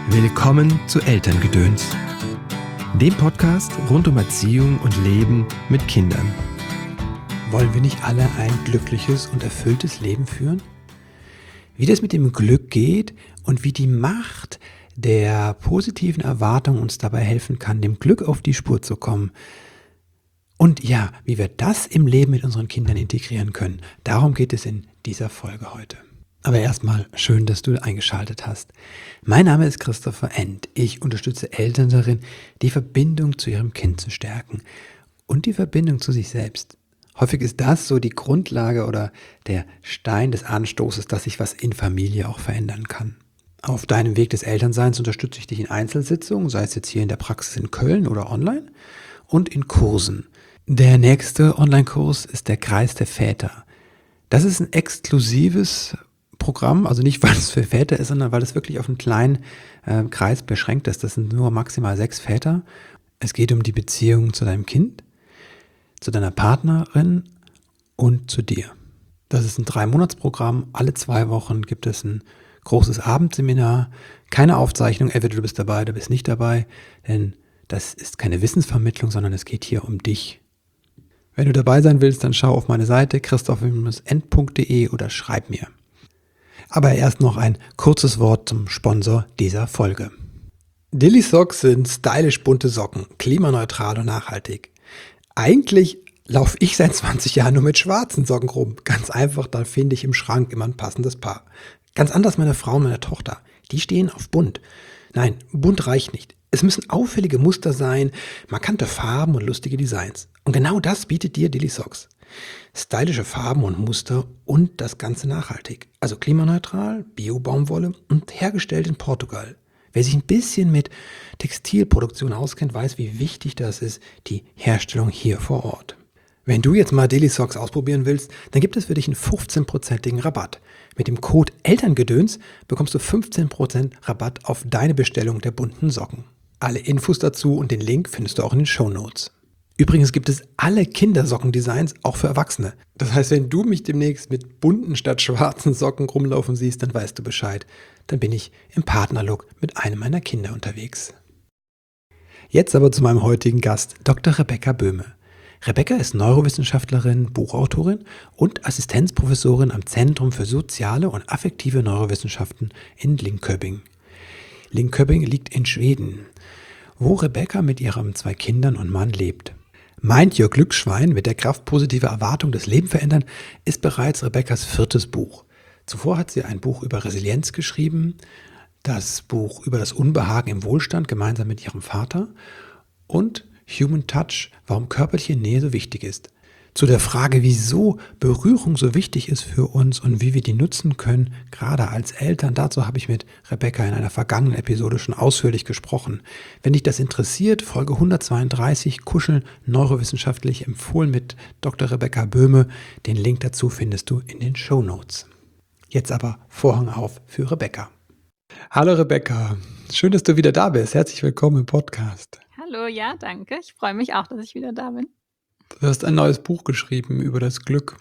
Willkommen zu Elterngedöns, dem Podcast rund um Erziehung und Leben mit Kindern. Wollen wir nicht alle ein glückliches und erfülltes Leben führen? Wie das mit dem Glück geht und wie die Macht der positiven Erwartung uns dabei helfen kann, dem Glück auf die Spur zu kommen. Und ja, wie wir das im Leben mit unseren Kindern integrieren können. Darum geht es in dieser Folge heute. Aber erstmal schön, dass du eingeschaltet hast. Mein Name ist Christopher End. Ich unterstütze Eltern darin, die Verbindung zu ihrem Kind zu stärken und die Verbindung zu sich selbst. Häufig ist das so die Grundlage oder der Stein des Anstoßes, dass sich was in Familie auch verändern kann. Auf deinem Weg des Elternseins unterstütze ich dich in Einzelsitzungen, sei es jetzt hier in der Praxis in Köln oder online, und in Kursen. Der nächste Online-Kurs ist der Kreis der Väter. Das ist ein exklusives Programm, also nicht, weil es für Väter ist, sondern weil es wirklich auf einen kleinen Kreis beschränkt ist. Das sind nur maximal 6 Väter. Es geht um die Beziehung zu deinem Kind, zu deiner Partnerin und zu dir. Das ist ein 3-Monats-Programm. Alle 2 Wochen gibt es ein großes Abendseminar. Keine Aufzeichnung, entweder du bist dabei oder bist nicht dabei, denn das ist keine Wissensvermittlung, sondern es geht hier um dich. Wenn du dabei sein willst, dann schau auf meine Seite christoph-end.de oder schreib mir. Aber erst noch ein kurzes Wort zum Sponsor dieser Folge. Dilly Socks sind stylisch bunte Socken, klimaneutral und nachhaltig. Eigentlich laufe ich seit 20 Jahren nur mit schwarzen Socken rum. Ganz einfach, da finde ich im Schrank immer ein passendes Paar. Ganz anders meine Frau und meine Tochter. Die stehen auf bunt. Nein, bunt reicht nicht. Es müssen auffällige Muster sein, markante Farben und lustige Designs. Und genau das bietet dir Dilly Socks. Stylische Farben und Muster und das Ganze nachhaltig. Also klimaneutral, Bio-Baumwolle und hergestellt in Portugal. Wer sich ein bisschen mit Textilproduktion auskennt, weiß, wie wichtig das ist, die Herstellung hier vor Ort. Wenn du jetzt mal Dilly Socks ausprobieren willst, dann gibt es für dich einen 15%igen Rabatt. Mit dem Code Elterngedöns bekommst du 15% Rabatt auf deine Bestellung der bunten Socken. Alle Infos dazu und den Link findest du auch in den Shownotes. Übrigens gibt es alle Kindersocken-Designs auch für Erwachsene. Das heißt, wenn du mich demnächst mit bunten statt schwarzen Socken rumlaufen siehst, dann weißt du Bescheid. Dann bin ich im Partnerlook mit einem meiner Kinder unterwegs. Jetzt aber zu meinem heutigen Gast, Dr. Rebecca Böhme. Rebecca ist Neurowissenschaftlerin, Buchautorin und Assistenzprofessorin am Zentrum für soziale und affektive Neurowissenschaften in Linköping. Linköping liegt in Schweden, wo Rebecca mit ihren 2 Kindern und Mann lebt. Mind Your Glücksschwein mit der Kraft positiver Erwartung das Leben verändern ist bereits Rebeccas 4. Buch. Zuvor hat sie ein Buch über Resilienz geschrieben, das Buch über das Unbehagen im Wohlstand gemeinsam mit ihrem Vater und Human Touch, warum körperliche Nähe so wichtig ist. Zu der Frage, wieso Berührung so wichtig ist für uns und wie wir die nutzen können, gerade als Eltern, dazu habe ich mit Rebecca in einer vergangenen Episode schon ausführlich gesprochen. Wenn dich das interessiert, Folge 132, Kuscheln neurowissenschaftlich empfohlen mit Dr. Rebecca Böhme. Den Link dazu findest du in den Shownotes. Jetzt aber Vorhang auf für Rebecca. Hallo Rebecca, schön, dass du wieder da bist. Herzlich willkommen im Podcast. Hallo, ja, danke. Ich freue mich auch, dass ich wieder da bin. Du hast ein neues Buch geschrieben über das Glück.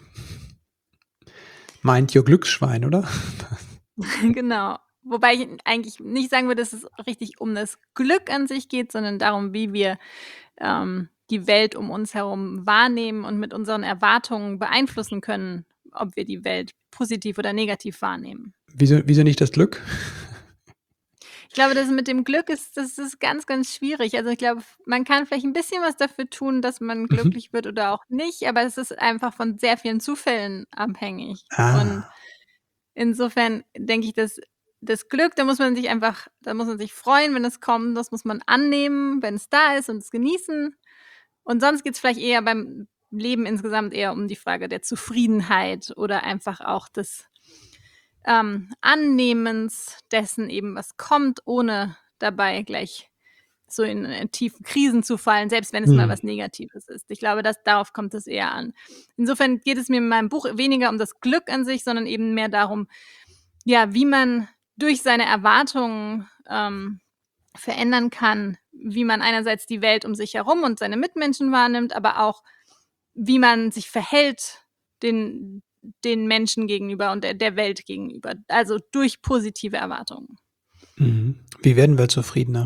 Mind Your Glücksschwein, oder? Genau. Wobei ich eigentlich nicht sagen würde, dass es richtig um das Glück an sich geht, sondern darum, wie wir die Welt um uns herum wahrnehmen und mit unseren Erwartungen beeinflussen können, ob wir die Welt positiv oder negativ wahrnehmen. Wieso nicht das Glück? Ich glaube, das mit dem Glück das ist ganz, ganz schwierig. Also, ich glaube, man kann vielleicht ein bisschen was dafür tun, dass man Mhm. glücklich wird oder auch nicht, aber es ist einfach von sehr vielen Zufällen abhängig. Und Ah, insofern denke ich, dass das Glück, da muss man sich freuen, wenn es kommt, das muss man annehmen, wenn es da ist und es genießen. Und sonst geht's vielleicht eher beim Leben insgesamt eher um die Frage der Zufriedenheit oder einfach auch des Annehmens dessen eben, was kommt, ohne dabei gleich so in tiefe Krisen zu fallen, selbst wenn es mal mhm. was Negatives ist. Ich glaube, darauf kommt es eher an. Insofern geht es mir in meinem Buch weniger um das Glück an sich, sondern eben mehr darum, ja, wie man durch seine Erwartungen verändern kann, wie man einerseits die Welt um sich herum und seine Mitmenschen wahrnimmt, aber auch, wie man sich verhält den Menschen gegenüber und der Welt gegenüber, also durch positive Erwartungen. Mhm. Wie werden wir zufriedener?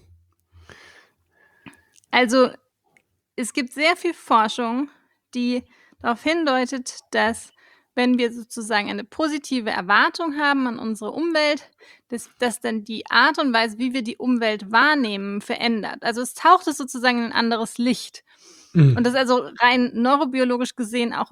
Also, es gibt sehr viel Forschung, die darauf hindeutet, dass wenn wir sozusagen eine positive Erwartung haben an unsere Umwelt, dass dann die Art und Weise, wie wir die Umwelt wahrnehmen, verändert. Also, es taucht es sozusagen in ein anderes Licht. Und das ist Mhm. also rein neurobiologisch gesehen auch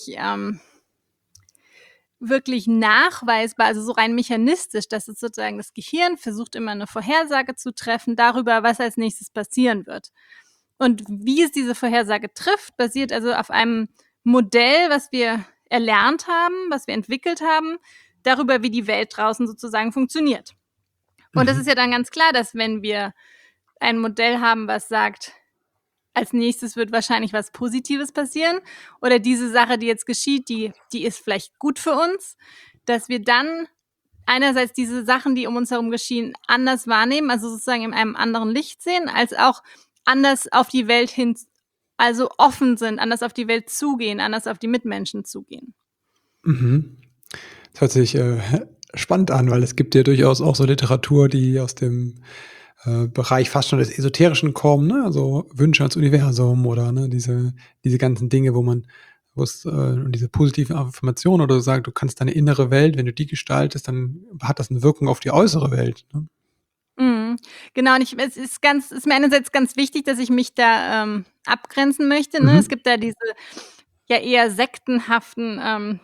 wirklich nachweisbar, also so rein mechanistisch, dass es sozusagen das Gehirn versucht immer eine Vorhersage zu treffen darüber, was als nächstes passieren wird. Und wie es diese Vorhersage trifft, basiert also auf einem Modell, was wir erlernt haben, was wir entwickelt haben, darüber, wie die Welt draußen sozusagen funktioniert. Und das ist ja Mhm. dann ganz klar, dass wenn wir ein Modell haben, was sagt, als nächstes wird wahrscheinlich was Positives passieren oder diese Sache, die jetzt geschieht, die ist vielleicht gut für uns, dass wir dann einerseits diese Sachen, die um uns herum geschehen, anders wahrnehmen, also sozusagen in einem anderen Licht sehen, als auch anders auf die Welt hin, also offen sind, anders auf die Welt zugehen, anders auf die Mitmenschen zugehen. Mhm. Das hört sich, spannend an, weil es gibt ja durchaus auch so Literatur, die aus dem, Bereich fast schon des Esoterischen kommen, ne? Also, Wünsche ans Universum oder, ne, diese ganzen Dinge, wo es, und diese positive Affirmation oder so sagt, du kannst deine innere Welt, wenn du die gestaltest, dann hat das 'ne Wirkung auf die äußere Welt, ne? Mhm. Genau, und ist mir einerseits ganz wichtig, dass ich mich da, abgrenzen möchte, ne? Es Mhm. gibt da diese ja eher sektenhaften,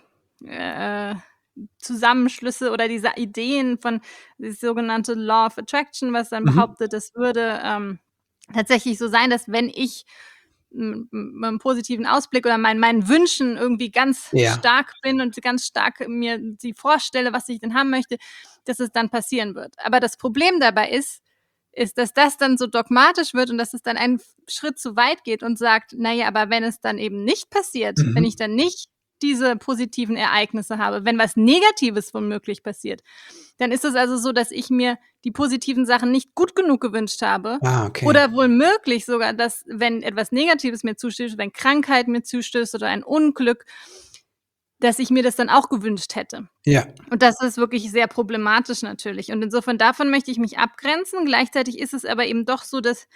äh, Zusammenschlüsse oder diese Ideen von das sogenannte Law of Attraction, was dann Mhm. behauptet, es würde, tatsächlich so sein, dass wenn ich mit 'nem positiven Ausblick oder meinen Wünschen irgendwie ganz Ja. stark bin und ganz stark mir sie vorstelle, was ich denn haben möchte, dass es dann passieren wird. Aber das Problem dabei ist, dass das dann so dogmatisch wird und dass es dann einen Schritt zu weit geht und sagt: „Na ja, aber wenn es dann eben nicht passiert, wenn ich Mhm. dann nicht diese positiven Ereignisse habe, wenn was Negatives womöglich passiert, dann ist es also so, dass ich mir die positiven Sachen nicht gut genug gewünscht habe Ah, okay. oder womöglich sogar, dass, wenn etwas Negatives mir zustößt, wenn Krankheit mir zustößt oder ein Unglück, dass ich mir das dann auch gewünscht hätte. Ja. Und das ist wirklich sehr problematisch natürlich. Und insofern davon möchte ich mich abgrenzen. Gleichzeitig ist es aber eben doch so, dass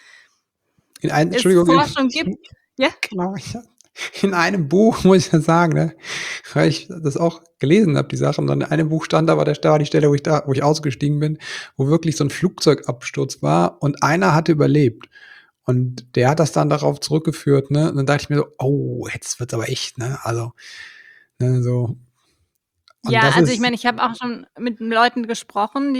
es Entschuldigung, Forschung gibt ja? genau, in einem Buch, muss ich ja sagen, ne, weil ich das auch gelesen habe, die Sachen. Und in einem Buch stand aber da war die Stelle, wo ich ausgestiegen bin, wo wirklich so 'n Flugzeugabsturz war und einer hatte überlebt. Und der hat das dann darauf zurückgeführt, ne? Und dann dachte ich mir so: „Oh, jetzt wird's aber echt, ne?“ Also, ne, so. Und Ja, das also ich ist meine, ich habe auch schon mit Leuten gesprochen,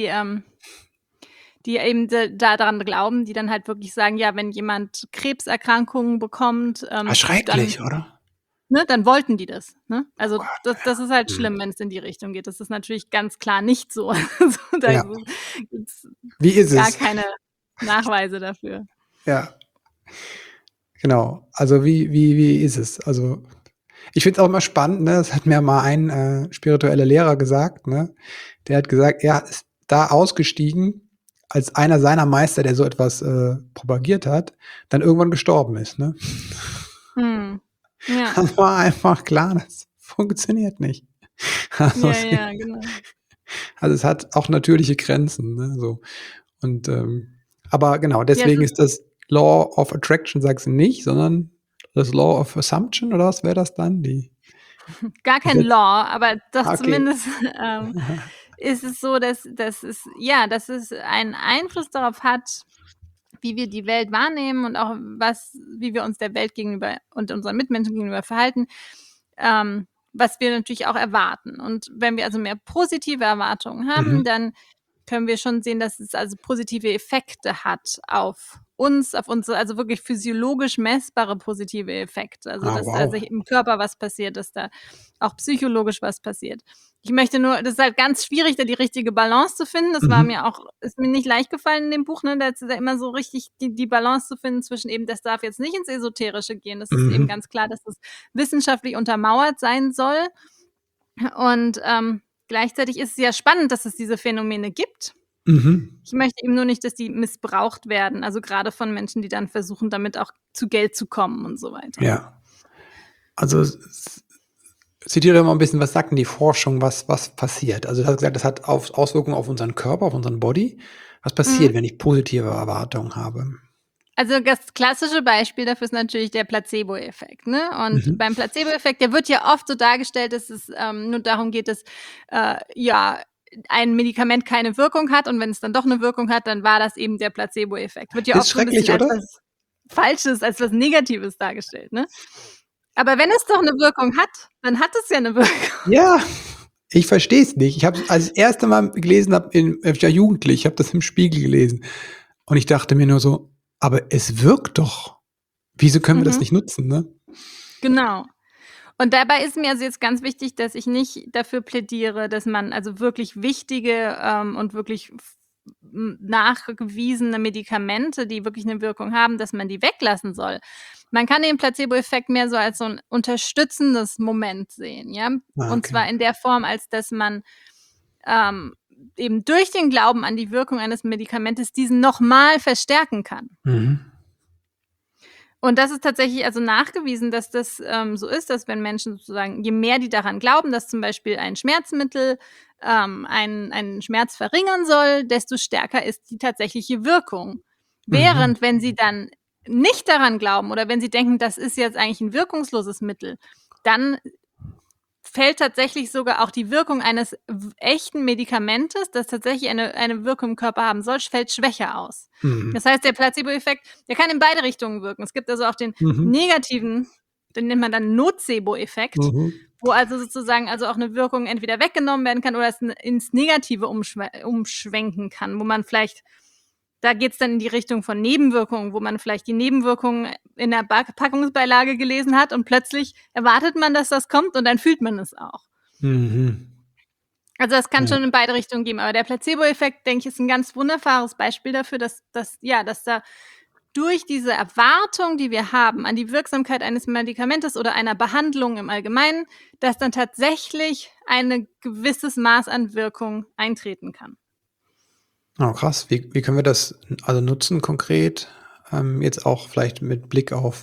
die eben da daran glauben, die dann halt wirklich sagen, ja, wenn jemand Krebserkrankungen bekommt, dann schrecklich, oder? ne, dann wollten die das, ne? Oh Also, Gott, das ist halt mhm. schlimm, wenn's in die Richtung geht. Das ist natürlich ganz klar nicht so. Also, da Ja. gibt's Wie ist gar es? keine Nachweise dafür. Ja, genau. Also, wie ist es? Also, ich finde es auch immer spannend, ne? Das hat mir mal ein, spiritueller Lehrer gesagt, ne? Der hat gesagt, er ist da ausgestiegen, als einer seiner Meister, der so etwas, propagiert hat, dann irgendwann gestorben ist, ne? Mhm. Ja. Dann war einfach klar, das funktioniert nicht. Also, Ja, ja, genau. es hat auch natürliche Grenzen, ne, so. Und, aber genau, Ja, es deswegen ist ist das Law of Attraction sagst du nicht, sondern das Law of Assumption oder was wäre das dann? Die gar kein Gesetz Law, aber doch okay. zumindest, ist es so, dass es einen Einfluss darauf hat, wie wir die Welt wahrnehmen und auch wie wir uns der Welt gegenüber und unseren Mitmenschen gegenüber verhalten, was wir natürlich auch erwarten. Und wenn wir also mehr positive Erwartungen haben, Mhm. dann können wir schon sehen, dass es also positive Effekte hat auf uns, auf unsere also wirklich physiologisch messbare positive Effekte. Also, Ah, dass da wow. sich im Körper was passiert, dass da auch psychologisch was passiert. Ich möchte nur das ist halt ganz schwierig, da die richtige Balance zu finden. Mhm. Ist mir nicht leicht gefallen in dem Buch, ne, da immer so richtig die Balance zu finden zwischen eben, das darf jetzt nicht ins Esoterische gehen. Das ist eben Mhm. ganz klar, dass das wissenschaftlich untermauert sein soll. Und, gleichzeitig ist es ja spannend, dass es diese Phänomene gibt. Mhm. Ich möchte eben nur nicht, dass die missbraucht werden, also grade von Menschen, die dann versuchen, damit auch zu Geld zu kommen und so weiter. Ja. Also, es zitiere mal ein bisschen, was sagt denn die Forschung, was passiert? Also, du hast gesagt, das hat Auswirkungen auf unseren Körper, auf unseren Body. Was Mhm. passiert, wenn ich positive Erwartungen habe? Also, das klassische Beispiel dafür ist natürlich der Placeboeffekt, ne? Und Mhm. beim Placeboeffekt, der wird ja oft so dargestellt, dass es, nur darum geht, dass, ja, ein Medikament keine Wirkung hat und wenn es dann doch 'ne Wirkung hat, dann war das eben der Placeboeffekt. Wird ja Ist oft so 'n bisschen schrecklich, als oder? was Falsches, als was Negatives dargestellt, ne? Aber wenn es doch 'ne Wirkung hat, dann hat es ja 'ne Wirkung. Ja, ich verstehe es nicht. Ich habe es, als ich das erste Mal gelesen habe, ich war jugendlich, ich habe das im Spiegel gelesen und ich dachte mir nur so: „Aber es wirkt doch. Wieso können wir das Mhm, nicht nutzen“, ne? genau. Und dabei ist mir also jetzt ganz wichtig, dass ich nicht dafür plädiere, dass man also wirklich wichtige, und wirklich nachgewiesene Medikamente, die wirklich 'ne Wirkung haben, dass man die weglassen soll. Man kann den Placeboeffekt mehr so als so 'n unterstützendes Moment sehen, ja? Ah, Und okay. zwar in der Form, als dass man, ähm, eben durch den Glauben an die Wirkung eines Medikamentes diesen noch mal verstärken kann. Mhm. Und das ist tatsächlich also nachgewiesen, dass das, so ist, dass wenn Menschen sozusagen je mehr die daran glauben, dass zum Beispiel ein Schmerzmittel, einen Schmerz verringern soll, desto stärker ist die tatsächliche Wirkung. Mhm. Während wenn sie dann nicht daran glauben oder wenn sie denken, das ist jetzt eigentlich 'n wirkungsloses Mittel, dann fällt tatsächlich sogar auch die Wirkung eines echten Medikamentes, das tatsächlich eine Wirkung im Körper haben soll, fällt schwächer aus. Mhm. Das heißt, der Placeboeffekt, der kann in beide Richtungen wirken. Es gibt also auch den Mhm. negativen, den nennt man dann Nocebo-Effekt, Mhm. wo also sozusagen also auch 'ne Wirkung entweder weggenommen werden kann oder es ins Negative umschwenken kann, wo man vielleicht da geht's dann in die Richtung von Nebenwirkungen, wo man vielleicht die Nebenwirkungen in der Packungsbeilage gelesen hat und plötzlich erwartet man, dass das kommt und dann fühlt man es auch. Mhm. Also, das kann Ja. schon in beide Richtungen gehen, aber der Placeboeffekt, denke ich, ist 'n ganz wunderbares Beispiel dafür, dass da durch diese Erwartung, die wir haben an die Wirksamkeit eines Medikamentes oder einer Behandlung im Allgemeinen, dass dann tatsächlich ein gewisses Maß an Wirkung eintreten kann. Oh, krass. Wie können wir das also nutzen konkret, jetzt auch vielleicht mit Blick auf,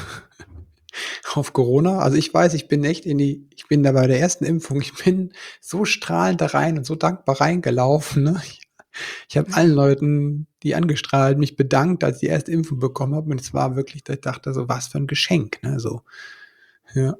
auf Corona? Also, ich weiß, ich bin da bei der ersten Impfung, ich bin so strahlend da rein und so dankbar reingelaufen, ne? Ich habe allen Leuten, die angestrahlt, mich bedankt, als ich die erste Impfung bekommen habe und es war wirklich, da ich dachte so: „Was für 'n Geschenk“, ne, so. Ja.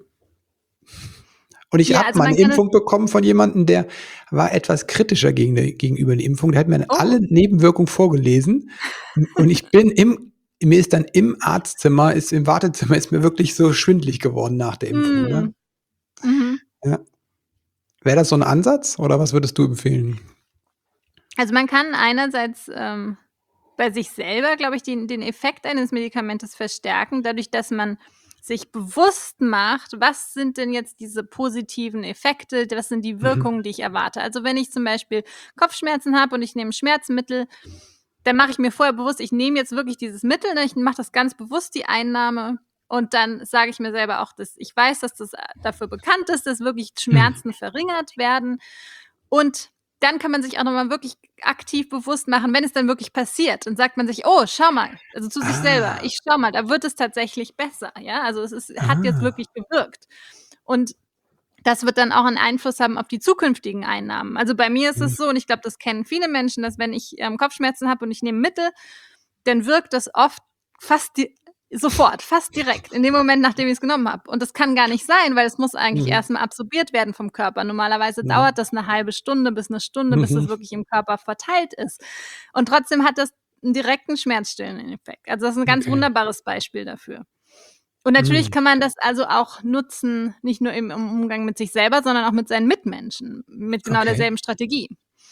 Und ich Ja, habe also mal 'ne man kann es Impfung bekommen von jemandem, der war etwas kritischer gegenüber der Impfung. Der hat mir dann oh. alle Nebenwirkungen vorgelesen und ich bin mir ist dann im Wartezimmer ist mir wirklich so schwindelig geworden nach der Impfung, ne? Mhm. Mhm. Ja. Wäre das so 'n Ansatz oder was würdest du empfehlen? Also, man kann einerseits, bei sich selber, glaube ich, den Effekt eines Medikamentes verstärken, dadurch, dass man sich bewusst macht, was sind denn jetzt diese positiven Effekte, was sind die Mhm. Wirkungen, die ich erwarte. Also, wenn ich zum Beispiel Kopfschmerzen habe und ich nehme Schmerzmittel, dann mache ich mir vorher bewusst, ich nehme jetzt wirklich dieses Mittel, ne? Ich mache das ganz bewusst, die Einnahme, und dann sage ich mir selber auch, dass ich weiß, dass das, dafür bekannt ist, dass wirklich Mhm. Schmerzen verringert werden. Und dann kann man sich auch noch mal wirklich aktiv bewusst machen, wenn es dann wirklich passiert, dann sagt man sich: „Oh, schau mal“, also zu sich selber: Ah. „Ich schau mal, da wird es tatsächlich besser“, ja? Also, es hat jetzt Ah. wirklich gewirkt. Und das wird dann auch 'n Einfluss haben auf die zukünftigen Einnahmen. Also, bei mir ist Mhm. es so, und ich glaube, das kennen viele Menschen, dass wenn ich, Kopfschmerzen habe und ich nehme Mittel, dann wirkt das oft fast sofort, fast direkt in dem Moment, nachdem ich's genommen habe. Und das kann gar nicht sein, weil es muss eigentlich Mhm. erst mal absorbiert werden vom Körper. Normalerweise Mhm. dauert das 'ne halbe Stunde bis 'ne Stunde, bis Mhm. es wirklich im Körper verteilt ist. Und trotzdem hat das 'n direkten schmerzstillenden Effekt. Also, das ist 'n ganz Okay. wunderbares Beispiel dafür. Und natürlich Mhm. kann man das also auch nutzen, nicht nur im Umgang mit sich selber, sondern auch mit seinen Mitmenschen, mit genau Okay. derselben Strategie.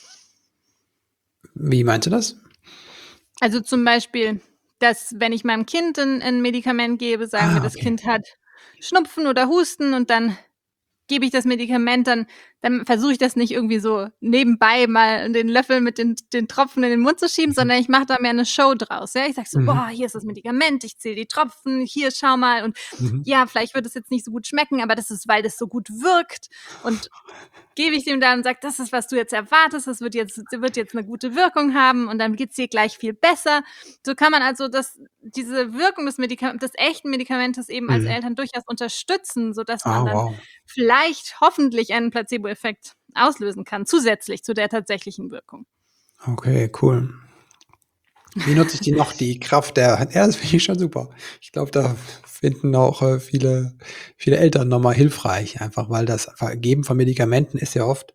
Wie meinst du das? Also, zum Beispiel, dass wenn ich meinem Kind 'n Medikament gebe, sagen wir, Ah, das okay. Kind hat Schnupfen oder Husten und dann gebe ich das Medikament, dann dann versuche ich das nicht irgendwie so nebenbei mal den Löffel mit den Tropfen in den Mund zu schieben, sondern ich mache da mehr eine Show draus. Ja? Ich sage so, Mhm. hier ist das Medikament, ich zähle die Tropfen, hier, schau mal. Und Mhm. ja, vielleicht wird es jetzt nicht so gut schmecken, aber das ist, weil das so gut wirkt. Und gebe ich dem dann und sage, das ist, was du jetzt erwartest, das wird jetzt eine gute Wirkung haben und dann geht's dir gleich viel besser. So kann man also diese Wirkung des echten Medikamentes eben als Mhm. Eltern durchaus unterstützen, sodass man Ah, dann wow. vielleicht hoffentlich einen Placebo-Effekt auslösen kann, zusätzlich zu der tatsächlichen Wirkung. Okay, cool. Wie nutze ich die noch, die Kraft das finde ich schon super. Ich glaube, da finden auch viele Eltern nochmal hilfreich, einfach weil das Geben von Medikamenten ist ja oft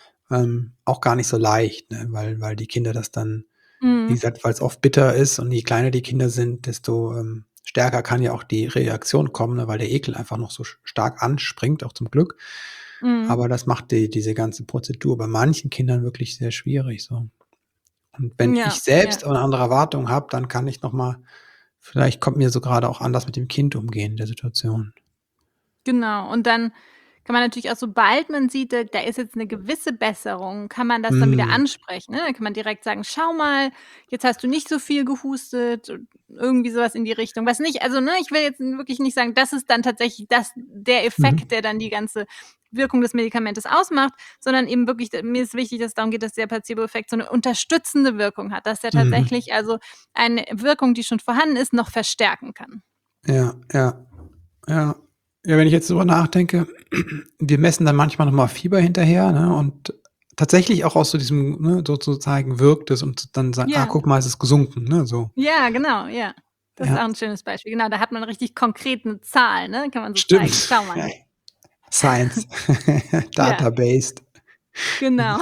auch gar nicht so leicht, ne? Weil die Kinder das dann, wie Mhm. gesagt, weil es oft bitter ist und je kleiner die Kinder sind, desto stärker kann ja auch die Reaktion kommen, ne? Weil der Ekel einfach noch so stark anspringt, auch zum Glück. Mhm. Aber das macht diese ganze Prozedur bei manchen Kindern wirklich sehr schwierig so. Und wenn Ja, ich ja. selbst eine andere Erwartung habe, dann kann ich noch mal vielleicht kommt mir so grade auch anders mit dem Kind umgehen in der Situation. Genau. Und dann kann man natürlich auch, sobald man sieht, da ist jetzt eine gewisse Besserung, kann man das dann wieder Mhm. ansprechen, ne? Dann kann man direkt sagen: „Schau mal, jetzt hast du nicht so viel gehustet“ und irgendwie sowas in die Richtung. Was nicht, also, ne, ich will jetzt wirklich nicht sagen, das ist dann tatsächlich der Mhm. Effekt, der dann die ganze Wirkung des Medikamentes ausmacht, sondern eben wirklich, mir ist wichtig, dass es darum geht, dass der Placebo-Effekt so eine unterstützende Wirkung hat, dass der Mhm. tatsächlich also eine Wirkung, die schon vorhanden ist, noch verstärken kann. Ja, ja, ja. Ja, wenn ich jetzt drüber nachdenke, wir messen dann manchmal noch mal Fieber hinterher, ne, und tatsächlich auch aus so diesem, ne, so zu zeigen, wirkt es und dann sagen: „Ah, Ja. guck mal, es ist gesunken“, ne, so. Ja, genau, ja. Das ist Ja, auch 'n schönes Beispiel. Genau, da hat man richtig konkret 'ne Zahl, ne? Kann man so zeigen: stimmt. „Schau mal.“ Science, Ja, Data-based. genau.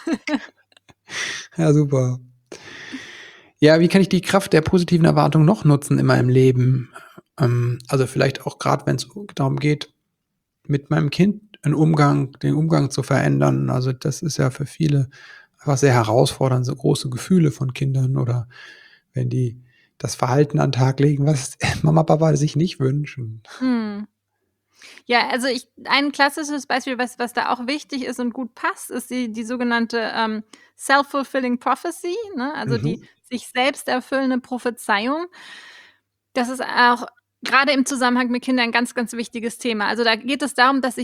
Ja, super. Ja, wie kann ich die Kraft der positiven Erwartung noch nutzen in meinem Leben? Also, vielleicht auch grad, wenn's darum geht, mit meinem Kind den Umgang zu verändern. Also, das ist ja für viele einfach sehr herausfordernd, so große Gefühle von Kindern oder wenn die das Verhalten an 'n Tag legen, was Mama, Papa sich nicht wünschen. Mhm. Ja, also ein klassisches Beispiel, was da auch wichtig ist und gut passt, ist die sogenannte, self-fulfilling prophecy, ne? Also die Mhm, sich selbst erfüllende Prophezeiung. Das ist auch grade im Zusammenhang mit Kindern 'n ganz, ganz wichtiges Thema. Also, da geht es darum, dass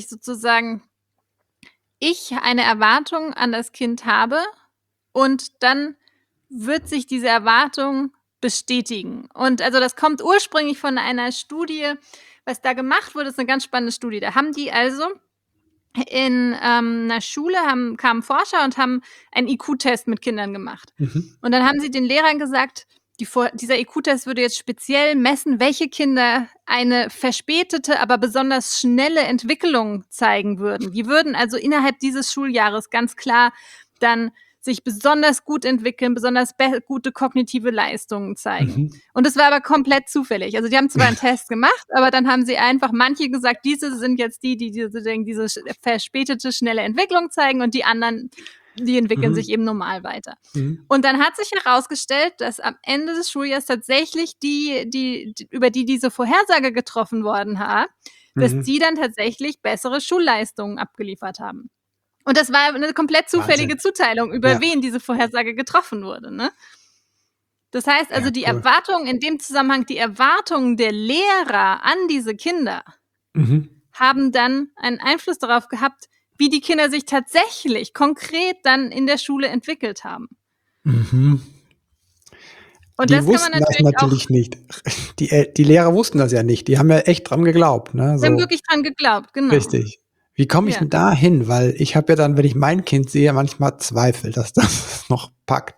ich eine Erwartung an das Kind habe und dann wird sich diese Erwartung bestätigen. Und also das kommt ursprünglich von einer Studie, was da gemacht wurde, ist 'ne ganz spannende Studie. Da haben die also in, 'ner Schule kamen Forscher und haben einen IQ-Test mit Kindern gemacht. mhm, Und dann haben sie den Lehrern gesagt, dieser IQ-Test würde jetzt speziell messen, welche Kinder eine verspätete, aber besonders schnelle Entwicklung zeigen würden. Die würden also innerhalb dieses Schuljahres ganz klar dann sich besonders gut entwickeln, besonders gute kognitive Leistungen zeigen. mhm. Und das war aber komplett zufällig. Also, die haben zwar einen Test gemacht, aber dann haben sie einfach manche gesagt, diese sind jetzt die diese verspätete, schnelle Entwicklung zeigen und die anderen, die entwickeln sich Mhm, eben normal weiter. mhm, Und dann hat sich herausgestellt, dass am Ende des Schuljahres tatsächlich über die diese Vorhersage getroffen worden war, dass mhm. die dann tatsächlich bessere Schulleistungen abgeliefert haben. Und das war 'ne komplett Wahnsinn. zufällige Zuteilung, über Ja, wen diese Vorhersage getroffen wurde, ne? Das heißt ja, also, die cool. Erwartungen in dem Zusammenhang, die Erwartungen der Lehrer an diese Kinder Mhm, haben dann einen Einfluss darauf gehabt, wie die Kinder sich tatsächlich konkret dann in der Schule entwickelt haben. mhm. Und Die das kann man wussten das natürlich auch, natürlich nicht. Die Lehrer wussten das ja nicht. Die haben ja echt dran geglaubt, ne, die haben so. wirklich dran geglaubt, genau. Richtig. Wie komme ich Ja. denn da hin? Weil ich habe ja dann, wenn ich mein Kind sehe, manchmal Zweifel, dass das noch packt.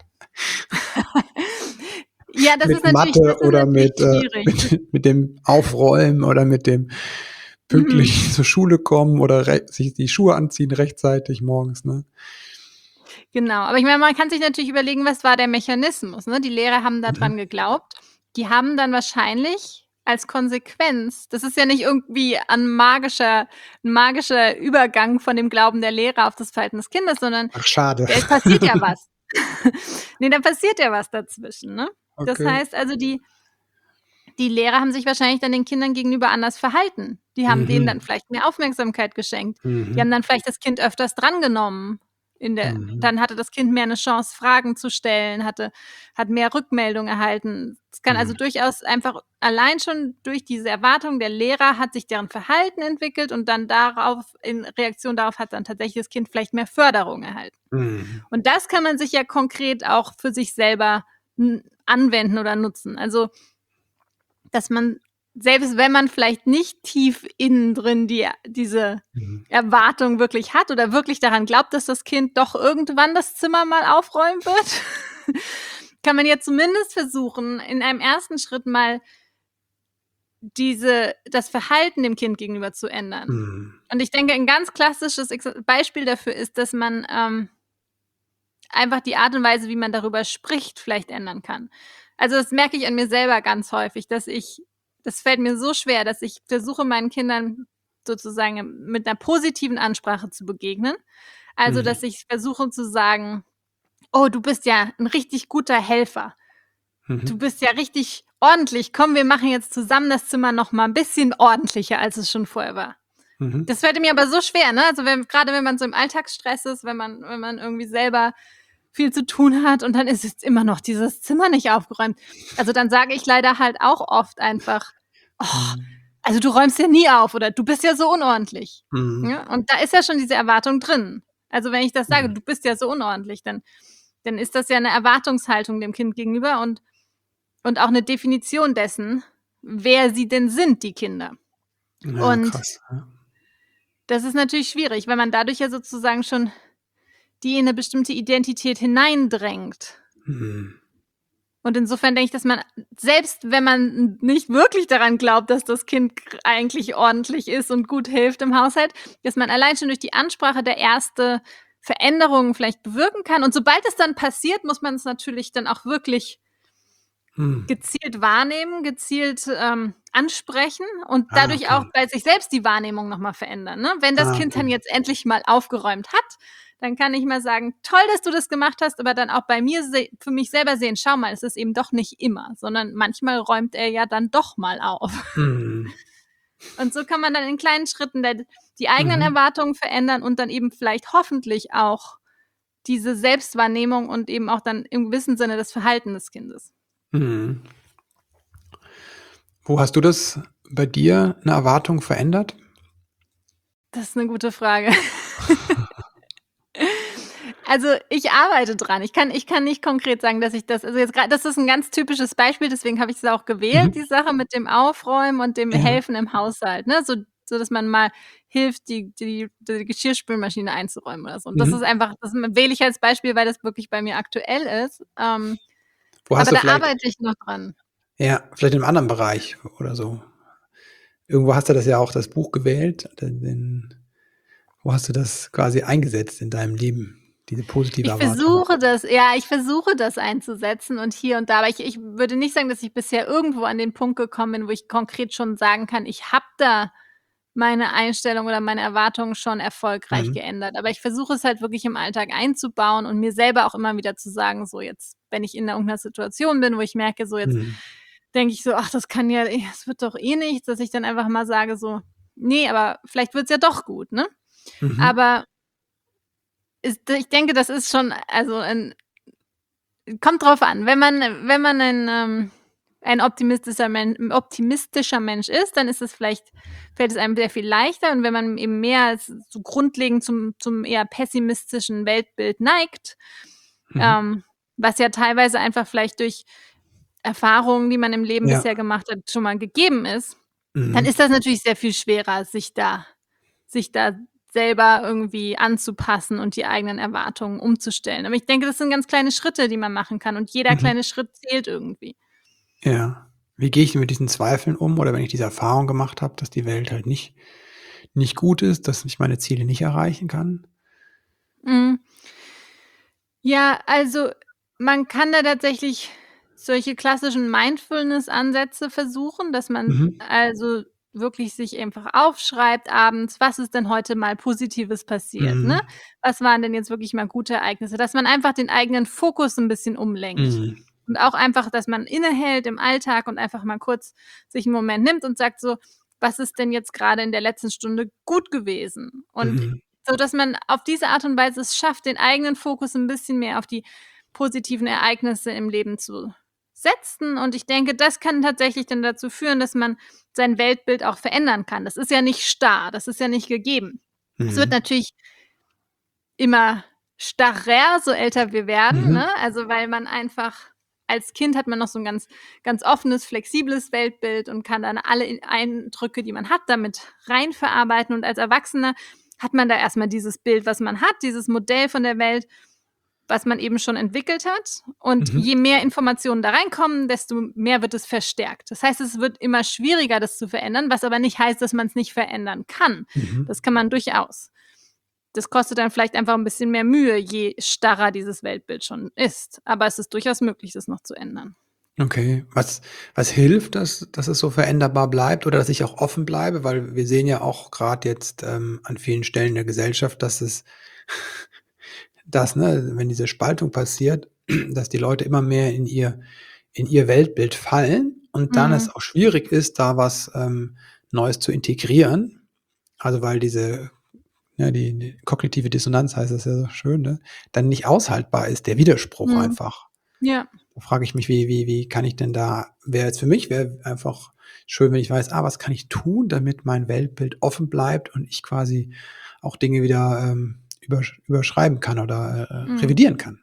Ja, Mit Mathe das ist oder natürlich schwierig. mit dem Aufräumen oder mit dem Mhm. pünktlich zur Schule kommen oder sich die Schuhe anziehen rechtzeitig morgens, ne? Genau, aber ich meine, man kann sich natürlich überlegen, was war der Mechanismus, ne? Die Lehrer haben da Mhm. dran geglaubt. Die haben dann wahrscheinlich als Konsequenz, das ist ja nicht irgendwie 'n magischer Übergang von dem Glauben der Lehrer auf das Verhalten des Kindes, sondern Ach, schade. da passiert ja was. Ne, da passiert ja was dazwischen, ne? Das Okay. heißt also, die Lehrer haben sich wahrscheinlich dann den Kindern gegenüber anders verhalten. Die haben denen dann vielleicht mehr Aufmerksamkeit geschenkt. Die haben dann vielleicht das Kind öfters drangenommen. Dann hatte das Kind mehr eine Chance, Fragen zu stellen, hat mehr Rückmeldung erhalten. Es kann also durchaus einfach allein schon durch diese Erwartung der Lehrer hat sich deren Verhalten entwickelt und dann in Reaktion darauf hat dann tatsächlich das Kind vielleicht mehr Förderung erhalten. Und das kann man sich ja konkret auch für sich selber anwenden oder nutzen. Also, dass man, selbst wenn man vielleicht nicht tief innen drin diese Erwartung wirklich hat oder wirklich daran glaubt, dass das Kind doch irgendwann das Zimmer mal aufräumen wird, kann man ja zumindest versuchen, in einem ersten Schritt mal das Verhalten dem Kind gegenüber zu ändern. Und ich denke, ein ganz klassisches Beispiel dafür ist, dass man einfach die Art und Weise, wie man darüber spricht, vielleicht ändern kann. Also das merke ich an mir selber ganz häufig, das fällt mir so schwer, dass ich versuche, meinen Kindern sozusagen mit einer positiven Ansprache zu begegnen. Also, dass ich versuche zu sagen, oh, du bist ja ein richtig guter Helfer. Du bist ja richtig ordentlich. Komm, wir machen jetzt zusammen das Zimmer noch mal ein bisschen ordentlicher, als es schon vorher war. Das fällt mir aber so schwer, ne? Also gerade wenn man so im Alltagsstress ist, wenn man irgendwie selber viel zu tun hat und dann ist jetzt immer noch dieses Zimmer nicht aufgeräumt. Also dann sage ich leider halt auch oft einfach, oh, also du räumst ja nie auf oder du bist ja so unordentlich. Ja? Und da ist ja schon diese Erwartung drin. Also wenn ich das sage, du bist ja so unordentlich, dann ist das ja eine Erwartungshaltung dem Kind gegenüber und auch eine Definition dessen, wer sie denn sind, die Kinder. Ja, und krass. Ja. Das ist natürlich schwierig, weil man dadurch ja sozusagen schon die in eine bestimmte Identität hineindrängt. Und insofern denke ich, dass man, selbst wenn man nicht wirklich daran glaubt, dass das Kind eigentlich ordentlich ist und gut hilft im Haushalt, dass man allein schon durch die Ansprache der erste Veränderungen vielleicht bewirken kann. Und sobald es dann passiert, muss man es natürlich dann auch wirklich gezielt wahrnehmen, gezielt ansprechen und dadurch auch bei sich selbst die Wahrnehmung nochmal verändern. Ne? Wenn das Kind dann jetzt endlich mal aufgeräumt hat, dann kann ich mal sagen, toll, dass du das gemacht hast, aber dann auch bei mir für mich selber sehen, schau mal, es ist eben doch nicht immer, sondern manchmal räumt er ja dann doch mal auf. Und so kann man dann in kleinen Schritten die eigenen Erwartungen verändern und dann eben vielleicht hoffentlich auch diese Selbstwahrnehmung und eben auch dann im gewissen Sinne das Verhalten des Kindes. Wo hast du das bei dir, eine Erwartung verändert? Das ist eine gute Frage. Also, ich arbeite dran. Ich kann nicht konkret sagen, dass ich das, also jetzt grad, das ist ein ganz typisches Beispiel, deswegen habe ich es auch gewählt, die Sache mit dem Aufräumen und dem Ja. Helfen im Haushalt, ne? So dass man mal hilft, die Geschirrspülmaschine einzuräumen oder so. Und das ist einfach, das wähle ich als Beispiel, weil das wirklich bei mir aktuell ist. Wo hast Aber du da vielleicht arbeite ich noch dran. Ja, vielleicht in 'nem anderen Bereich oder so. Irgendwo hast du das ja auch das Buch gewählt, wo hast du das quasi eingesetzt in deinem Leben, diese positive Ich Erwartung? versuche das einzusetzen und hier und da, aber ich würde nicht sagen, dass ich bisher irgendwo an den Punkt gekommen bin, wo ich konkret schon sagen kann, ich habe da meine Einstellung oder meine Erwartungen schon erfolgreich geändert. Aber ich versuche es halt wirklich im Alltag einzubauen und mir selber auch immer wieder zu sagen, so jetzt, wenn ich in irgendeiner Situation bin, wo ich merke, so jetzt denke ich so, ach, das wird doch eh nichts, dass ich dann einfach mal sage so, nee, aber vielleicht wird's ja doch gut, ne? Aber ich denke, das ist schon, also kommt drauf an. Wenn man ein optimistischer Mensch ist, dann fällt es einem sehr viel leichter. Und wenn man eben mehr so grundlegend zum eher pessimistischen Weltbild neigt, was ja teilweise einfach vielleicht durch Erfahrungen, die man im Leben Ja. bisher gemacht hat, schon mal gegeben ist, dann ist das natürlich sehr viel schwerer, sich da selber irgendwie anzupassen und die eigenen Erwartungen umzustellen. Aber ich denke, das sind ganz kleine Schritte, die man machen kann und jeder kleine Schritt zählt irgendwie. Ja. Wie gehe ich mit diesen Zweifeln um oder wenn ich diese Erfahrung gemacht habe, dass die Welt halt nicht gut ist, dass ich meine Ziele nicht erreichen kann? Mhm. Ja, also, man kann da tatsächlich solche klassischen Mindfulness-Ansätze versuchen, dass man also wirklich sich einfach aufschreibt abends: „Was ist denn heute mal Positives passiert“, ne? Mhm. Was waren denn jetzt wirklich mal gute Ereignisse? Dass man einfach den eigenen Fokus 'n bisschen umlenkt. Und auch einfach, dass man innehält im Alltag und einfach mal kurz sich einen Moment nimmt und sagt so: „Was ist denn jetzt gerade in der letzten Stunde gut gewesen?“ Und Mhm. so, dass man auf diese Art und Weise es schafft, den eigenen Fokus ein bisschen mehr auf die positiven Ereignisse im Leben zu setzen. Und ich denke, das kann tatsächlich dann dazu führen, dass man sein Weltbild auch verändern kann. Das ist ja nicht starr, das ist ja nicht gegeben. Es wird Mhm. natürlich immer starrer, so älter wir werden, Mhm. ne? Also, weil man einfach als Kind hat man noch so 'n ganz offenes, flexibles Weltbild und kann dann alle Eindrücke, die man hat, damit rein verarbeiten. Und als Erwachsener hat man da erst mal dieses Bild, was man hat, dieses Modell von der Welt, was man eben schon entwickelt hat. Und Mhm. je mehr Informationen da reinkommen, desto mehr wird es verstärkt. Das heißt, es wird immer schwieriger, das zu verändern, was aber nicht heißt, dass man's nicht verändern kann. Mhm. Das kann man durchaus. Das kostet dann vielleicht einfach 'n bisschen mehr Mühe, je starrer dieses Weltbild schon ist. Aber es ist durchaus möglich, das noch zu ändern. Okay. Was hilft, dass es so veränderbar bleibt oder dass ich auch offen bleibe? Weil wir sehen ja auch gerade jetzt, an vielen Stellen der Gesellschaft, dass es ne, wenn diese Spaltung passiert, dass die Leute immer mehr in ihr Weltbild fallen und dann es Mhm. auch schwierig ist, da was, Neues zu integrieren. Also, weil diese ja, die kognitive Dissonanz heißt das ja so schön, ne, dann nicht aushaltbar ist, der Widerspruch Mhm. einfach. Ja. Da frage ich mich, wie kann ich denn da für mich wäre einfach schön, wenn ich weiß, was kann ich tun, damit mein Weltbild offen bleibt und ich quasi auch Dinge wieder, überschreiben kann oder, Mhm. revidieren kann.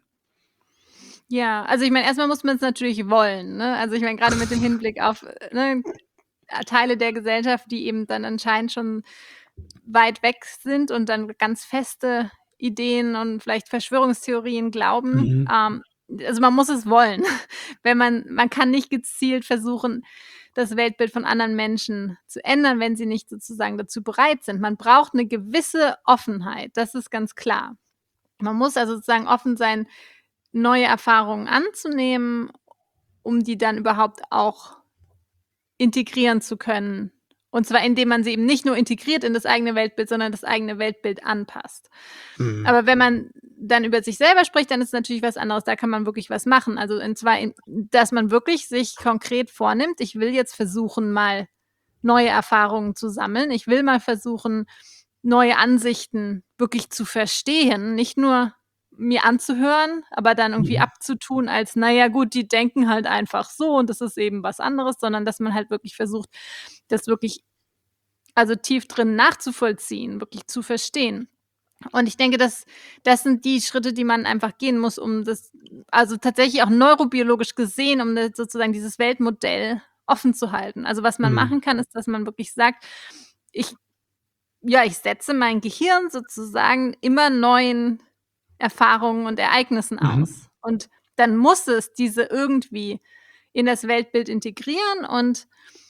Ja, also ich meine, erst mal muss man's natürlich wollen, ne? Also, ich meine, grade mit dem Hinblick auf, ne, Teile der Gesellschaft, die eben dann anscheinend schon weit weg sind und dann ganz feste Ideen und vielleicht Verschwörungstheorien glauben. Mhm. Also, man muss es wollen. Wenn man kann nicht gezielt versuchen, das Weltbild von anderen Menschen zu ändern, wenn sie nicht sozusagen dazu bereit sind. Man braucht 'ne gewisse Offenheit, das ist ganz klar. Man muss also sozusagen offen sein, neue Erfahrungen anzunehmen, um die dann überhaupt auch integrieren zu können. Und zwar, indem man sie eben nicht nur integriert in das eigene Weltbild, sondern das eigene Weltbild anpasst. Mhm. Aber wenn man dann über sich selber spricht, dann ist natürlich was anderes. Da kann man wirklich was machen. Also, und zwar dass man wirklich sich konkret vornimmt: „Ich will jetzt versuchen, mal neue Erfahrungen zu sammeln. Ich will mal versuchen, neue Ansichten wirklich zu verstehen, nicht nur mir anzuhören, aber dann irgendwie Mhm. abzutun als: „Na ja, gut, die denken halt einfach so und das ist eben was anderes“, sondern dass man halt wirklich versucht, das wirklich, also, tief drin nachzuvollziehen, wirklich zu verstehen. Und ich denke, das sind die Schritte, die man einfach gehen muss, um das, also, tatsächlich auch neurobiologisch gesehen, um das sozusagen dieses Weltmodell offen zu halten. Also, was man Mhm. machen kann, ist, dass man wirklich sagt: „Ich ich setze mein Gehirn sozusagen immer neuen Erfahrungen und Ereignissen Mhm. aus.“ Und dann muss es diese irgendwie in das Weltbild integrieren und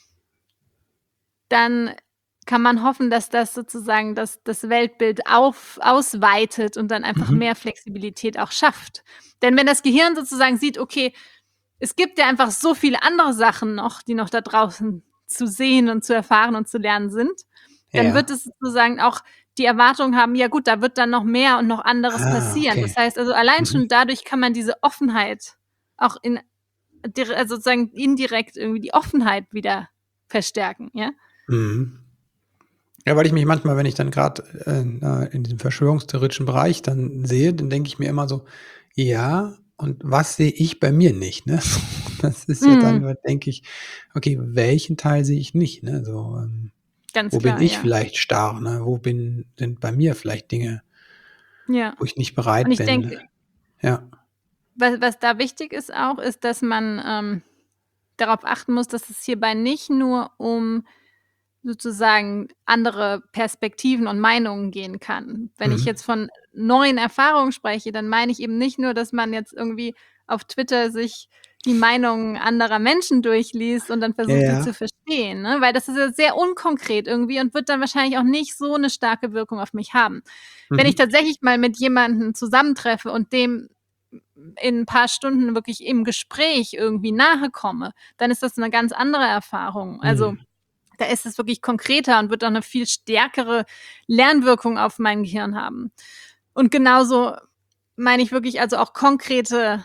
dann kann man hoffen, dass das sozusagen das Weltbild ausweitet und dann einfach Mhm. mehr Flexibilität auch schafft. Denn wenn das Gehirn sozusagen sieht: „Okay, es gibt ja einfach so viele andere Sachen noch, die noch da draußen zu sehen und zu erfahren und zu lernen sind“, dann wird Ja. es sozusagen auch die Erwartung haben: „Ja gut, da wird dann noch mehr und noch anderes passieren.“ Okay. Das heißt also, allein Mhm. schon dadurch kann man diese Offenheit auch also sozusagen indirekt irgendwie die Offenheit wieder verstärken, ja? Mhm. Ja, weil ich mich manchmal, wenn ich dann grad, in diesem verschwörungstheoretischen Bereich dann sehe, dann denke ich mir immer so: „Ja, und was sehe ich bei mir nicht“, ne? Das ist ja dann Mhm. denke ich: „Okay, welchen Teil sehe ich nicht“, ne? So, Ganz wo bin klar, ich ja. vielleicht starr, ne? Sind bei mir vielleicht Dinge, Ja. wo ich nicht Und bereit ich bin, denke, ja. was da wichtig ist auch, ist, dass man, darauf achten muss, dass es hierbei nicht nur um sozusagen andere Perspektiven und Meinungen gehen kann. Wenn ich Mhm. jetzt von neuen Erfahrungen spreche, dann meine ich eben nicht nur, dass man jetzt irgendwie auf Twitter sich die Meinungen anderer Menschen durchliest und dann Ja, versucht, die zu ja. verstehen, ne? Weil das ist ja sehr unkonkret irgendwie und wird dann wahrscheinlich auch nicht so 'ne starke Wirkung auf mich haben. Wenn ich Mhm. tatsächlich mal mit jemandem zusammentreffe und dem in 'n paar Stunden wirklich im Gespräch irgendwie nahe komme, dann ist das 'ne ganz andere Erfahrung. Also, Mhm. da ist es wirklich konkreter und wird auch 'ne viel stärkere Lernwirkung auf mein Gehirn haben. Und genauso meine ich wirklich, also auch konkrete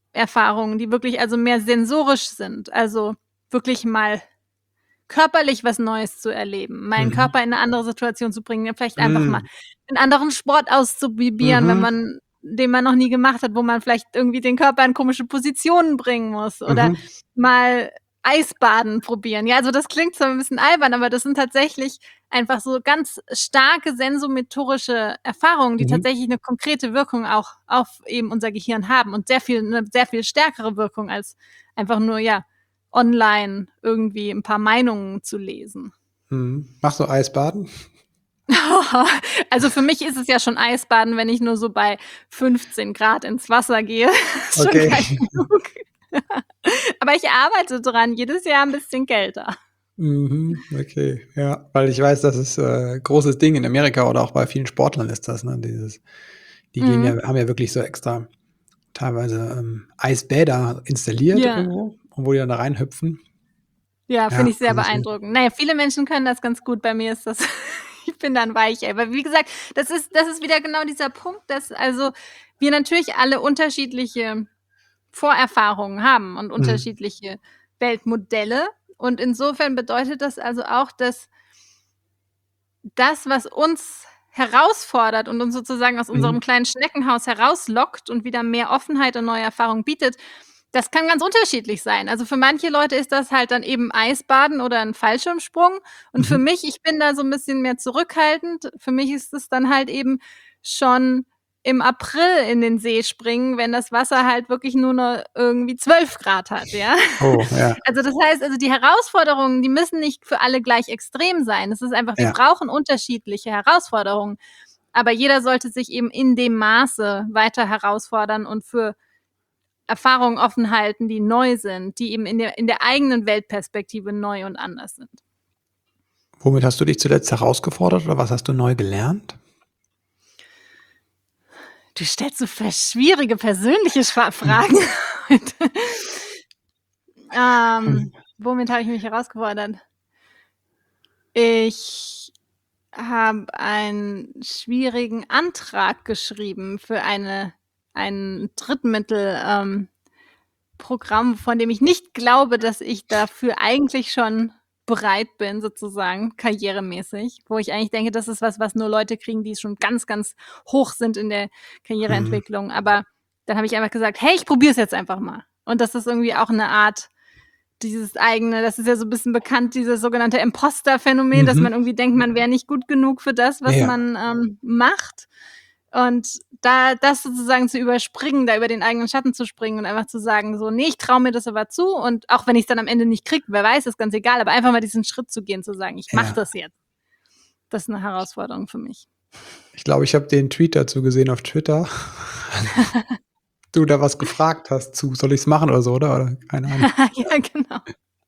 Erfahrungen, die wirklich also mehr sensorisch sind, also wirklich mal körperlich was Neues zu erleben, meinen Mhm. Körper in 'ne andere Situation zu bringen, vielleicht einfach mal Mhm. 'n anderen Sport auszuprobieren, Mhm. den man noch nie gemacht hat, wo man vielleicht irgendwie den Körper in komische Positionen bringen muss oder Mhm. mal Eisbaden probieren. Ja, also das klingt zwar 'n bisschen albern, aber das sind tatsächlich einfach so ganz starke sensomotorische Erfahrungen, die Mhm. tatsächlich 'ne konkrete Wirkung auch auf eben unser Gehirn haben und 'ne sehr viel stärkere Wirkung als einfach nur, ja, online irgendwie 'n paar Meinungen zu lesen. Mhm. Machst du Eisbaden? Also, für mich ist es ja schon Eisbaden, wenn ich nur so bei 15 Grad ins Wasser gehe. Ist schon Okay. kalt genug. Aber ich arbeite dran, jedes Jahr 'n bisschen kälter. Mhm, okay, ja, weil ich weiß, das ist, großes Ding in Amerika oder auch bei vielen Sportlern ist das, ne, die gehen Mhm. ja haben ja wirklich so extra teilweise, Eisbäder installiert Ja. irgendwo und wo die dann da reinhüpfen. Ja, finde Ja, ich sehr also so beeindruckend. Na ja, viele Menschen können das ganz gut. Bei mir ist das ich bin dann weich, ey. Aber wie gesagt, das ist wieder genau dieser Punkt, dass also wir natürlich alle unterschiedliche Vorerfahrungen haben und mhm, unterschiedliche Weltmodelle. Und insofern bedeutet das also auch, dass das, was uns herausfordert und uns sozusagen aus mhm, unserem kleinen Schneckenhaus herauslockt und wieder mehr Offenheit und neue Erfahrungen bietet, das kann ganz unterschiedlich sein. Also, für manche Leute ist das halt dann eben Eisbaden oder 'n Fallschirmsprung. Und für mhm, mich, ich bin da so 'n bisschen mehr zurückhaltend. Für mich ist es dann halt eben schon im April in den See springen, wenn das Wasser halt wirklich nur noch irgendwie 12 Grad hat, ja? oh, ja, Also, das heißt also, die Herausforderungen, die müssen nicht für alle gleich extrem sein. Es ist einfach, wir ja, brauchen unterschiedliche Herausforderungen, aber jeder sollte sich eben in dem Maße weiter herausfordern und für Erfahrungen offen halten, die neu sind, die eben in der eigenen Weltperspektive neu und anders sind. womit hast du dich zuletzt herausgefordert oder was hast du neu gelernt? Du stellst so schwierige persönliche Fragen. Mhm, Womit habe ich mich herausgefordert? Ich habe einen schwierigen Antrag geschrieben für ein Drittmittel Programm, von dem ich nicht glaube, dass ich dafür eigentlich schon bereit bin, sozusagen karrieremäßig, wo ich eigentlich denke, das ist was, was nur Leute kriegen, die schon ganz, ganz hoch sind in der mhm, Karriereentwicklung. Aber dann habe ich einfach gesagt: „Hey, ich probiere es jetzt einfach mal.“ Und das ist irgendwie auch 'ne Art, dieses eigene, das ist ja so 'n bisschen bekannt, dieses sogenannte Imposter-Phänomen, dass mhm, man irgendwie denkt, man wäre nicht gut genug für das, was ja, man, macht. Und da das sozusagen zu überspringen, da über den eigenen Schatten zu springen und einfach zu sagen so: „Ne, ich traue mir das aber zu und auch wenn ich's dann am Ende nicht kriege, wer weiß, ist ganz egal“, aber einfach mal diesen Schritt zu gehen, zu sagen: „Ich mache ja. das jetzt.“ Das ist 'ne Herausforderung für mich. Ich glaube, ich habe den Tweet dazu gesehen auf Twitter. Du da was gefragt hast zu: „Soll ich's machen?“ oder so, oder? Keine Ahnung. Ja, genau.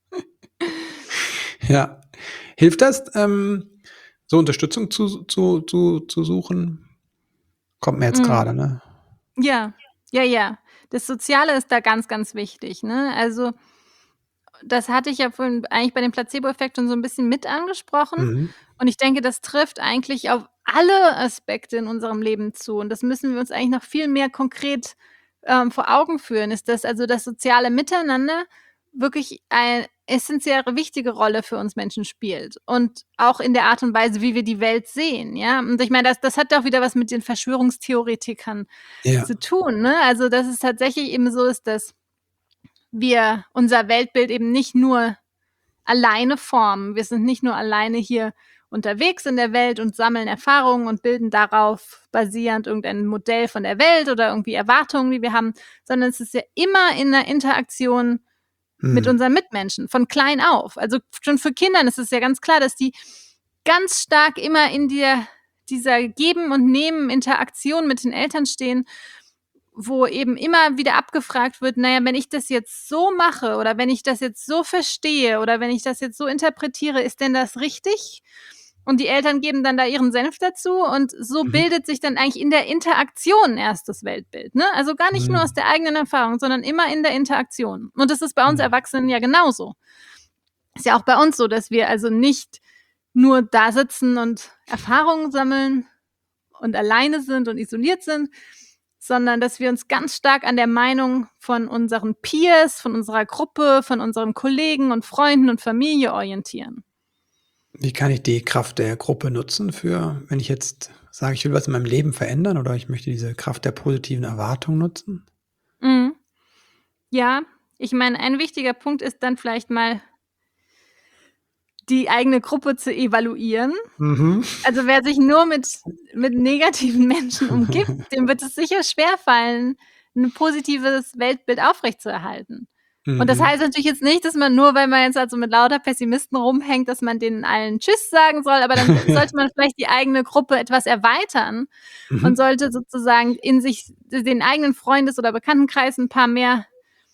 Ja. Hilft das, so Unterstützung zu suchen? Kommt mir jetzt Mhm. grade, ne? Ja, ja, ja. Das Soziale ist da ganz, ganz wichtig, ne? Also, das hatte ich ja vorhin eigentlich bei dem Placeboeffekt schon so 'n bisschen mit angesprochen. Mhm. Und ich denke, das trifft eigentlich auf alle Aspekte in unserem Leben zu. Und das müssen wir uns eigentlich noch viel mehr konkret, vor Augen führen, ist, dass also das soziale Miteinander wirklich eine essenzielle, wichtige Rolle für uns Menschen spielt. Und auch in der Art und Weise, wie wir die Welt sehen, ja? Und ich meine, das hat ja auch wieder was mit den Verschwörungstheoretikern Ja. zu tun, ne? Also, dass es tatsächlich eben so ist, dass wir unser Weltbild eben nicht nur alleine formen. Wir sind nicht nur alleine hier unterwegs in der Welt und sammeln Erfahrungen und bilden darauf basierend irgendein Modell von der Welt oder irgendwie Erwartungen, die wir haben, sondern es ist ja immer in 'ner Interaktion mit Mhm. unseren Mitmenschen, von klein auf. Also, schon für Kindern ist es ja ganz klar, dass die ganz stark immer in dieser Geben und Nehmen Interaktion mit den Eltern stehen, wo eben immer wieder abgefragt wird: „Na ja, wenn ich das jetzt so mache oder wenn ich das jetzt so verstehe oder wenn ich das jetzt so interpretiere, ist denn das richtig?“ Und die Eltern geben dann da ihren Senf dazu und so Mhm. bildet sich dann eigentlich in der Interaktion erst das Weltbild, ne? Also, gar nicht nur aus Mhm. der eigenen Erfahrung, sondern immer in der Interaktion. Und das ist bei uns Mhm. Erwachsenen ja genauso. Ist ja auch bei uns so, dass wir also nicht nur da sitzen und Erfahrungen sammeln und alleine sind und isoliert sind, sondern dass wir uns ganz stark an der Meinung von unseren Peers, von unserer Gruppe, von unseren Kollegen und Freunden und Familie orientieren. Wie kann ich die Kraft der Gruppe nutzen wenn ich jetzt sage, ich will was in meinem Leben verändern oder ich möchte diese Kraft der positiven Erwartung nutzen? Mhm. Ja, ich meine, ein wichtiger Punkt ist dann vielleicht mal die eigene Gruppe zu evaluieren. Mhm. Also, wer sich nur mit negativen Menschen umgibt, dem wird es sicher schwerfallen, 'n positives Weltbild aufrechtzuerhalten. Und das Mhm. heißt natürlich jetzt nicht, dass man nur, weil man jetzt also mit lauter Pessimisten rumhängt, dass man denen allen Tschüss sagen soll, aber dann sollte man vielleicht die eigene Gruppe etwas erweitern und Mhm. sollte sozusagen in sich den eigenen Freundes oder Bekanntenkreis 'n paar mehr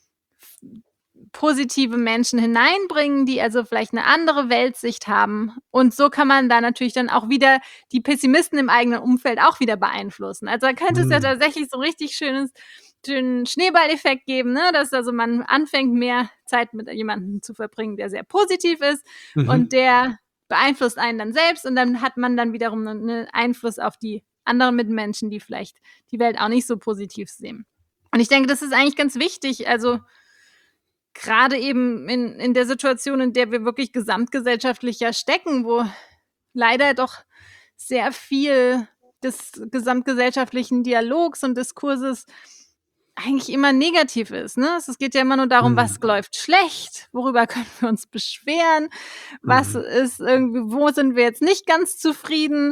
positive Menschen hineinbringen, die also vielleicht 'ne andere Weltsicht haben. Und so kann man da natürlich dann auch wieder die Pessimisten im eigenen Umfeld auch wieder beeinflussen. Also, da könnte es ja Mhm. tatsächlich so richtig schönen Schneeballeffekt geben, ne, dass also man anfängt, mehr Zeit mit jemandem zu verbringen, der sehr positiv ist und Mhm. der beeinflusst einen dann selbst und dann hat man dann wiederum 'nen Einfluss auf die anderen Mitmenschen, die vielleicht die Welt auch nicht so positiv sehen. Und ich denke, das ist eigentlich ganz wichtig, also grade eben in der Situation, in der wir wirklich gesamtgesellschaftlich ja stecken, wo leider doch sehr viel des gesamtgesellschaftlichen Dialogs und Diskurses eigentlich immer negativ ist, ne? Es geht ja immer nur darum, was Mhm. läuft schlecht, worüber können wir uns beschweren, was Mhm. ist irgendwie wo sind wir jetzt nicht ganz zufrieden?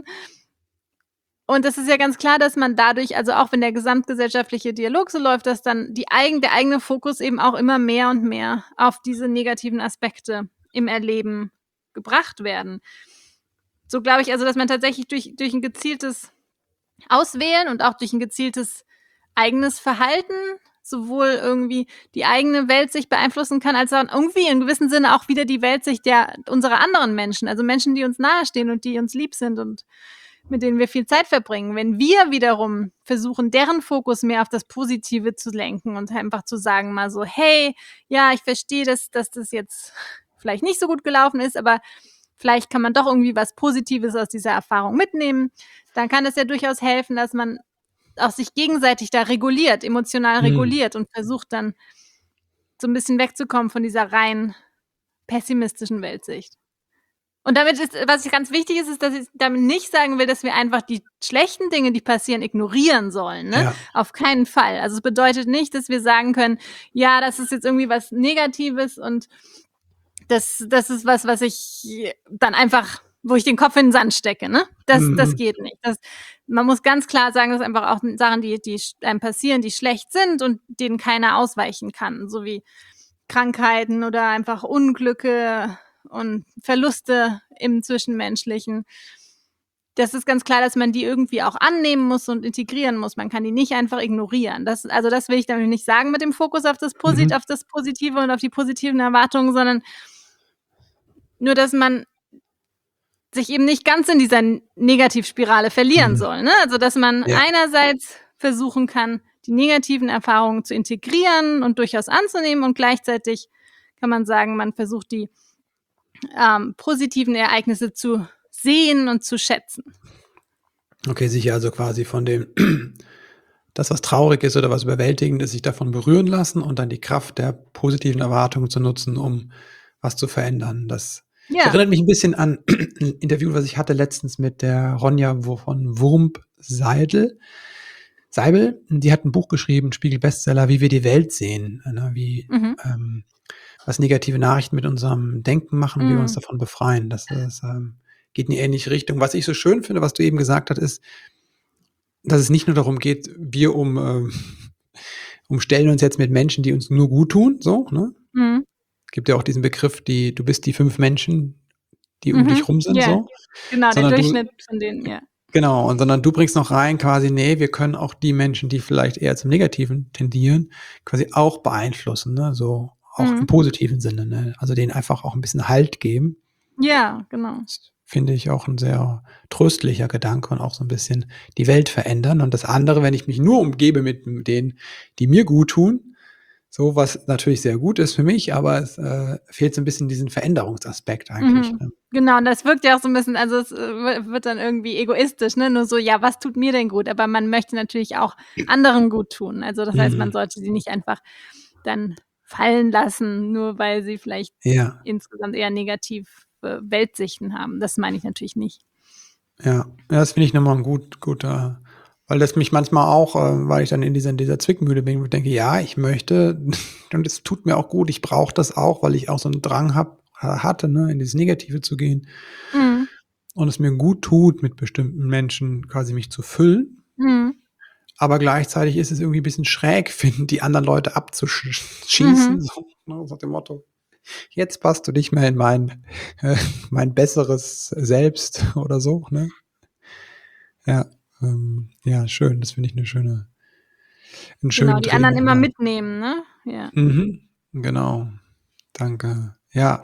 Und es ist ja ganz klar, dass man dadurch also auch wenn der gesamtgesellschaftliche Dialog so läuft, dass dann der eigene Fokus eben auch immer mehr und mehr auf diese negativen Aspekte im Erleben gebracht werden. So glaube ich also, dass man tatsächlich durch 'n gezieltes Auswählen und auch durch 'n gezieltes eigenes Verhalten sowohl irgendwie die eigene Weltsicht beeinflussen kann, als auch irgendwie in gewissem Sinne auch wieder die Weltsicht unserer anderen Menschen, also Menschen, die uns nahestehen und die uns lieb sind und mit denen wir viel Zeit verbringen. Wenn wir wiederum versuchen, deren Fokus mehr auf das Positive zu lenken und einfach zu sagen mal so: „Hey, ja, ich verstehe, dass das jetzt vielleicht nicht so gut gelaufen ist, aber vielleicht kann man doch irgendwie was Positives aus dieser Erfahrung mitnehmen.“ Dann kann es ja durchaus helfen, dass man auch sich gegenseitig da reguliert, emotional Mhm. reguliert und versucht dann so 'n bisschen wegzukommen von dieser rein pessimistischen Weltsicht. Und damit ist was ganz wichtig ist, ist, dass ich damit nicht sagen will, dass wir einfach die schlechten Dinge, die passieren, ignorieren sollen, ne? Ja. Auf keinen Fall. Also, es bedeutet nicht, dass wir sagen können: „Ja, das ist jetzt irgendwie was Negatives und das ist was ich dann einfach wo ich den Kopf in den Sand stecke“, ne? Das Mhm. geht nicht. Man muss ganz klar sagen, das sind einfach auch Sachen, die einem passieren, die schlecht sind und denen keiner ausweichen kann, so wie Krankheiten oder einfach Unglücke und Verluste im Zwischenmenschlichen. Das ist ganz klar, dass man die irgendwie auch annehmen muss und integrieren muss. Man kann die nicht einfach ignorieren. Das will ich damit nicht sagen mit dem Fokus auf Mhm. das Positive und auf die positiven Erwartungen, sondern nur, dass man sich eben nicht ganz in dieser Negativspirale verlieren Mhm. soll, ne? Also, dass man Ja. einerseits versuchen kann, die negativen Erfahrungen zu integrieren und durchaus anzunehmen und gleichzeitig kann man sagen, man versucht die, positiven Ereignisse zu sehen und zu schätzen. Okay, sich also quasi von dem das, was traurig ist oder was überwältigend ist, sich davon berühren lassen und dann die Kraft der positiven Erwartungen zu nutzen, um was zu verändern. Das Ja, erinnert mich 'n bisschen an 'n Interview, was ich hatte letztens mit der Ronja von Wurmb Seibel. Die hat 'n Buch geschrieben, Spiegel-Bestseller, „Wie wir die Welt sehen“, ne, mhm, ähm was negative Nachrichten mit unserem Denken machen und wie wir uns mhm, davon befreien. Geht in die ähnliche Richtung. Was ich so schön finde, was du eben gesagt hast, ist, dass es nicht nur darum geht, umstellen uns jetzt mit Menschen, die uns nur gut tun, so, ne? mhm, Gibt ja auch diesen Begriff, du bist die 5 Menschen, die um dich mhm, rum sind, ja, so, genau, der sondern du Durchschnitt von denen, ja. genau, und sondern du bringst noch rein quasi: „Ne, wir können auch die Menschen, die vielleicht eher zum Negativen tendieren, quasi auch beeinflussen“, ne? So auch im Mhm. positiven Sinne, ne? Also, denen einfach auch 'n bisschen Halt geben. Ja, genau. Das finde ich auch 'n sehr tröstlicher Gedanke und auch so 'n bisschen die Welt verändern. Und das andere, wenn ich mich nur umgebe mit denen, die mir guttun, So, was natürlich sehr gut ist für mich, aber es fehlt so ein bisschen diesen Veränderungsaspekt eigentlich, Mhm. ne? Genau, und das wirkt ja auch so 'n bisschen, also, es, wird dann irgendwie egoistisch, ne? Nur so: „Ja, was tut mir denn gut?“ Aber man möchte natürlich auch anderen gut tun. Also, das heißt, man Mhm. sollte sie nicht einfach dann fallen lassen, nur weil sie vielleicht Ja, insgesamt eher negative Weltsichten haben. Das meine ich natürlich nicht. ja. Ja, das finde ich noch mal 'n guter, weil das mich manchmal auch, weil ich dann in dieser Zwickmühle bin, wo ich denke: „Ja, ich möchte und es tut mir auch gut, ich brauche das auch, weil ich auch so 'n Drang hatte, ne, in dieses Negative zu gehen Mhm. und es mir gut tut, mit bestimmten Menschen quasi mich zu füllen. Mhm. Aber gleichzeitig ist es irgendwie 'n bisschen schräg, finden, die anderen Leute schießen, Mhm. so, ne, so nach dem Motto: „Jetzt passt du nicht mehr in äh, mein besseres Selbst“ oder so, ne? Ja, ja, schön. Das finde ich 'n Genau, schönen die anderen immer Dreh. mitnehmen, ne? Ja. Mhm, genau. Danke. Ja.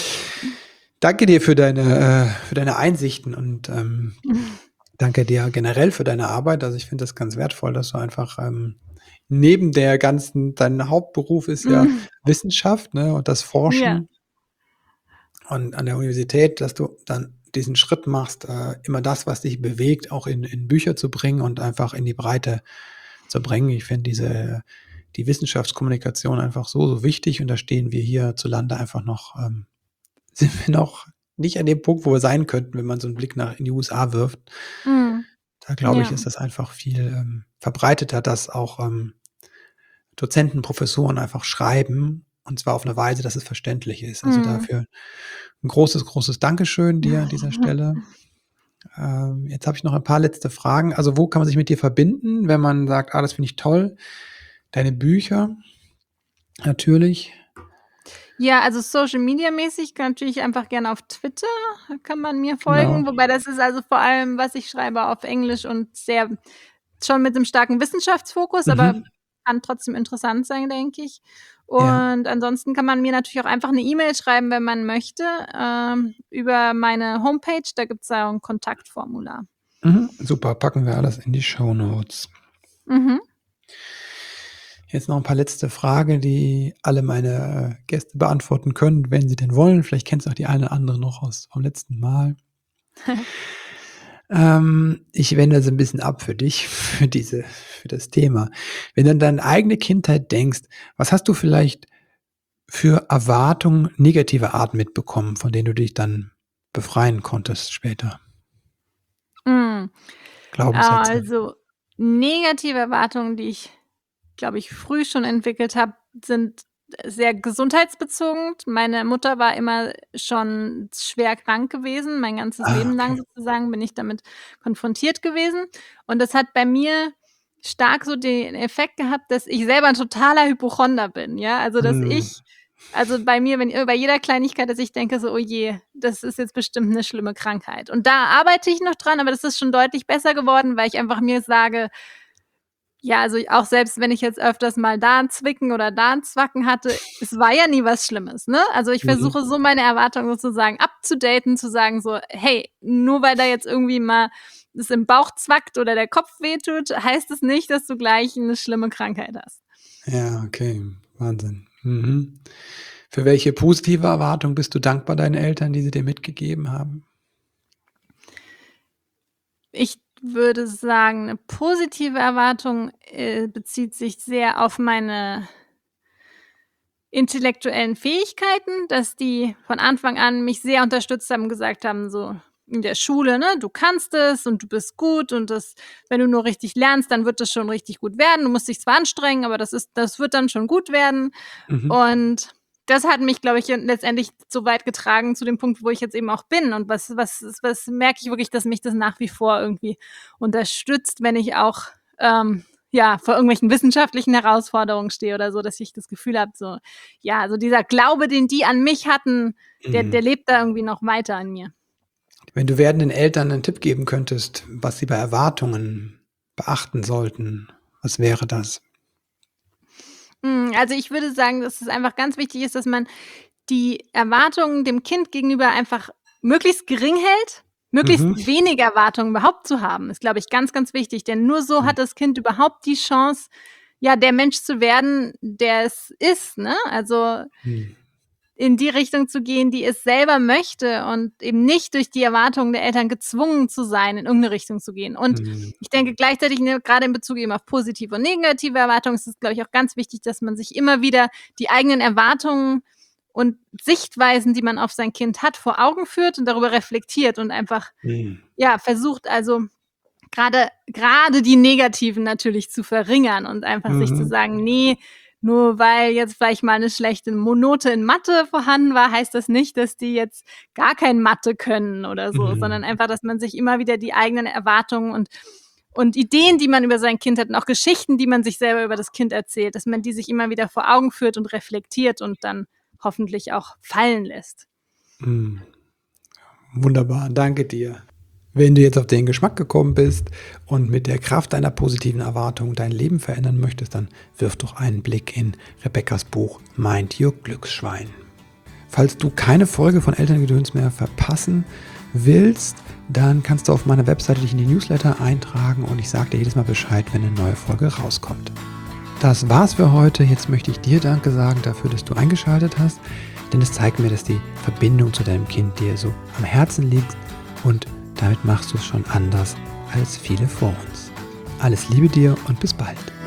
Danke dir für deine Einsichten und, danke dir generell für deine Arbeit. Also, ich finde das ganz wertvoll, dass du einfach, neben der ganzen dein Hauptberuf ist ja Mhm. Wissenschaft, ne, und das Ja. Forschen und an der Universität, dass du dann diesen Schritt machst, immer das, was dich bewegt, auch in Bücher zu bringen und einfach in die Breite zu bringen. Ich finde die Wissenschaftskommunikation einfach so wichtig und da stehen wir hierzulande einfach noch sind wir noch nicht an dem Punkt, wo wir sein könnten, wenn man so 'n Blick in die USA wirft. Mhm. Da glaube ich, Ja. ist das einfach viel, verbreiteter, dass auch, Dozenten, Professoren einfach schreiben und zwar auf 'ne Weise, dass es verständlich ist. Also, Mhm. dafür 'n großes, großes Dankeschön dir an dieser Stelle. Jetzt habe ich noch ein paar letzte Fragen. Also, wo kann man sich mit dir verbinden, wenn man sagt: „Ah, das finde ich toll?“ Deine Bücher natürlich, Ja, also Social Media mäßig kann natürlich einfach gerne auf Twitter kann man mir genau. folgen, wobei das ist also vor allem, was ich schreibe, auf Englisch und sehr schon mit 'nem starken Wissenschaftsfokus, aber Mhm. kann trotzdem interessant sein, denke ich. Ja. Und ansonsten kann man mir natürlich auch einfach 'ne E-Mail schreiben, wenn man möchte, über meine Homepage, da gibt's ja 'n Kontaktformular. Mhm. Super, packen wir alles in die Shownotes. Mhm. Jetzt noch ein paar letzte Fragen, die alle meine, Gäste beantworten können, wenn sie denn wollen. Vielleicht kennst du auch die eine oder andere noch aus vom letzten Mal. Ich wende so 'n bisschen ab für dich, für das Thema. Wenn du an deine eigene Kindheit denkst, was hast du vielleicht für Erwartungen negativer Art mitbekommen, von denen du dich dann befreien konntest später? Hm, Glaubenssätze. also negative Erwartungen, die ich, glaube ich, früh schon entwickelt habe, sind sehr gesundheitsbezogen. Meine Mutter war immer schon schwer krank gewesen. Mein ganzes Ah, Leben lang okay. sozusagen bin ich damit konfrontiert gewesen. Und das hat bei mir stark so den Effekt gehabt, dass ich selber 'n totaler Hypochonder bin, ja? Also, dass Mhm. ich also, bei mir, wenn bei jeder Kleinigkeit, dass ich denke so: „Oh je, das ist jetzt bestimmt 'ne schlimme Krankheit.“ Und da arbeite ich noch dran, aber das ist schon deutlich besser geworden, weil ich einfach mir sage, ja, also auch selbst wenn ich jetzt öfters mal da 'n Zwicken oder da 'n Zwacken hatte, es war ja nie was Schlimmes, ne? Also, ich Mhm. versuche so meine Erwartungen sozusagen abzudaten, zu sagen so: „Hey, nur weil da jetzt irgendwie mal es im Bauch zwackt oder der Kopf wehtut, heißt es nicht, dass du gleich 'ne schlimme Krankheit hast.“ Ja, okay, Wahnsinn. Mhm. Für welche positive Erwartung bist du dankbar deinen Eltern, die sie dir mitgegeben haben? Ich würde sagen, 'ne positive Erwartung, bezieht sich sehr auf meine intellektuellen Fähigkeiten, dass die von Anfang an mich sehr unterstützt haben, gesagt haben, so in der Schule, ne: „Du kannst es und du bist gut und das wenn du nur richtig lernst, dann wird das schon richtig gut werden. Du musst dich zwar anstrengen, aber das wird dann schon gut werden.“ Mhm. Und das hat mich, glaube ich, letztendlich so weit getragen zu dem Punkt, wo ich jetzt eben auch bin. Und was merke ich wirklich, dass mich das nach wie vor irgendwie unterstützt, wenn ich auch, ja, vor irgendwelchen wissenschaftlichen Herausforderungen stehe oder so, dass ich das Gefühl habe, so ja, also dieser Glaube, den die an mich hatten, der Mhm. lebt da irgendwie noch weiter in mir. Wenn du werdenden Eltern 'nen Tipp geben könntest, was sie bei Erwartungen beachten sollten, was wäre das? Also, ich würde sagen, dass es einfach ganz wichtig ist, dass man die Erwartungen dem Kind gegenüber einfach möglichst gering hält. Möglichst Mhm. wenige Erwartungen überhaupt zu haben, ist, glaube ich, ganz, ganz wichtig, denn nur so Mhm. hat das Kind überhaupt die Chance, ja, der Mensch zu werden, der es ist, ne? Also in die Richtung zu gehen, die es selber möchte und eben nicht durch die Erwartungen der Eltern gezwungen zu sein, in irgendeine Richtung zu gehen. Und ich denke gleichzeitig, ne, gerade in Bezug eben auf positive und negative Erwartungen, ist es, glaube ich, auch ganz wichtig, dass man sich immer wieder die eigenen Erwartungen und Sichtweisen, die man auf sein Kind hat, vor Augen führt und darüber reflektiert und einfach ja, versucht also gerade die negativen natürlich zu verringern und einfach sich zu sagen, nee, nur weil jetzt vielleicht mal eine schlechte Note in Mathe vorhanden war, heißt das nicht, dass die jetzt gar kein Mathe können oder so, sondern einfach, dass man sich immer wieder die eigenen Erwartungen und Ideen, die man über sein Kind hat und auch Geschichten, die man sich selber über das Kind erzählt, dass man die sich immer wieder vor Augen führt und reflektiert und dann hoffentlich auch fallen lässt. Wunderbar, danke dir. Wenn du jetzt auf den Geschmack gekommen bist und mit der Kraft deiner positiven Erwartung dein Leben verändern möchtest, dann wirf doch einen Blick in Rebeckas Buch Mind Your Glücksschwein. Falls du keine Folge von Elterngedöns mehr verpassen willst, dann kannst du auf meiner Webseite dich in die Newsletter eintragen und ich sage dir jedes Mal Bescheid, wenn eine neue Folge rauskommt. Das war's für heute. Jetzt möchte ich dir Danke sagen dafür, dass du eingeschaltet hast, denn es zeigt mir, dass die Verbindung zu deinem Kind dir so am Herzen liegt und damit machst du es schon anders als viele vor uns. Alles Liebe dir und bis bald.